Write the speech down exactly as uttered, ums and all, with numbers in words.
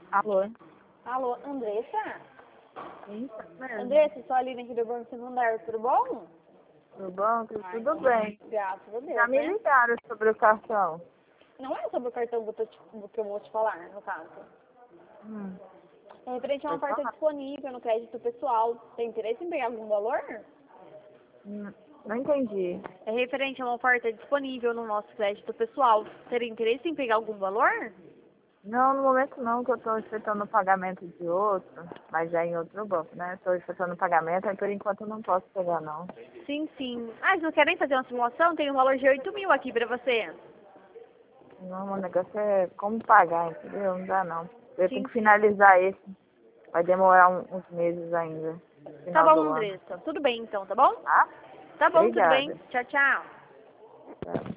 Alô? Alô, Andressa? Isso mesmo. Andressa, sou a Aline aqui do Banco Secundário, tudo bom? Tudo bom? Tudo, Ai, tudo bem. graças a Deus, Já me né? ligaram sobre o cartão. Não é sobre o cartão que eu, tô te- que eu vou te falar, no caso. Hum. É referente a uma Pode oferta falar. disponível no crédito pessoal. Tem interesse em pegar algum valor? Hum, Não entendi. É referente a uma oferta disponível no nosso crédito pessoal. Teria interesse em pegar algum valor? Não, no momento não, que eu estou efetuando o pagamento de outro, mas já em outro banco, né? Estou efetuando o pagamento, aí por enquanto eu não posso pegar não. Sim, sim. Ah, vocês não querem fazer uma simulação? Tem um valor de oito mil aqui pra você. Não, o negócio é como pagar, entendeu? Não dá não. Eu tenho Sim, que sim. finalizar esse. Vai demorar um- uns meses ainda. Tá Final bom, do ano. Andressa. Tudo bem então, tá bom? Tá? Tá bom, tudo bem. Obrigada. Tchau, tchau. Tchau.